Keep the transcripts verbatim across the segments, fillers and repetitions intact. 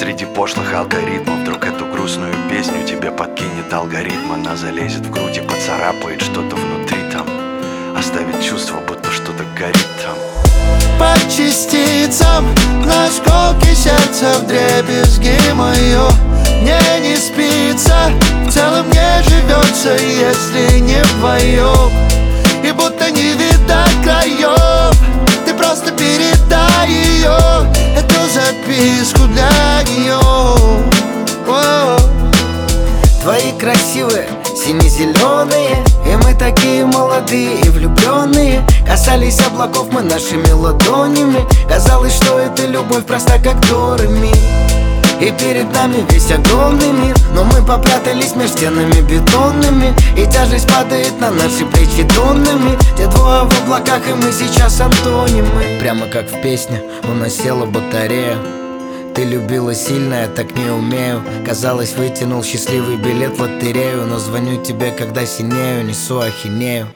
среди пошлых алгоритмов. Вдруг эту грустную песню тебе подкинет алгоритм. Она залезет в грудь и поцарапает что-то внутри там, оставит чувство, будто что-то горит там. По частицам, на осколки сердца, вдребезги мое. Мне не спится, в целом не живется, если не вдвоем. И будто не видать краев, ты просто передай ее, эту записку для нее. О-о-о. Твои красивые, сине-зеленые, и мы такие молодые и влюбленные. Касались облаков мы нашими ладонями. Казалось, что это любовь проста, как до ре ми. И перед нами весь огромный мир, но мы попрятались между стенами бетонными, и тяжесть падает на наши плечи тоннами. Те двое в облаках, и мы сейчас антонимы. Прямо как в песне у нас села батарея. Ты любила сильно, я так не умею. Казалось, вытянул счастливый билет в лотерею, но звоню тебе, когда синею, несу ахинею.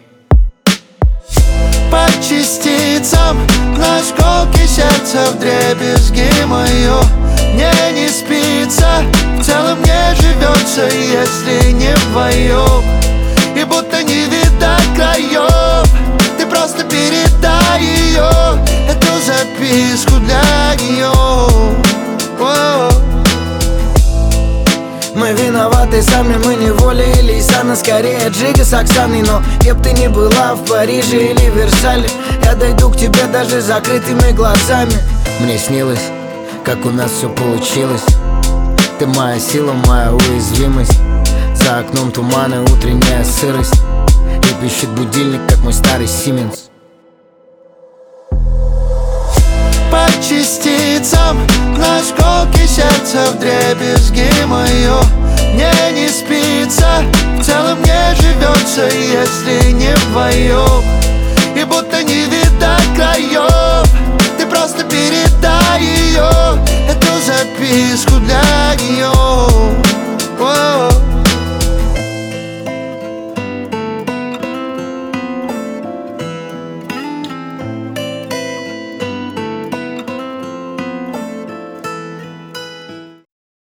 По частицам, на осколки сердца, вдребезги мое. Мне не спится, в целом не живется, если не вдвоем. И будто не видать краев, ты просто передай ее, эту записку для нее. О-о-о. Мы виноваты сами, мы не волили Сана, скорее Джига с Оксаной. Но где б ты ни была, в Париже или Версале, я дойду к тебе даже закрытыми глазами. Мне снилось, как у нас все получилось. Ты моя сила, моя уязвимость. За окном туман и утренняя сырость, и пищит будильник, как мой старый Сименс. По частицам, на осколки сердца, вдребезги мое. Мне не спится, в целом не живется, если не вдвоем. И будто не видать краев, ты просто передай ее, эту записку для нее.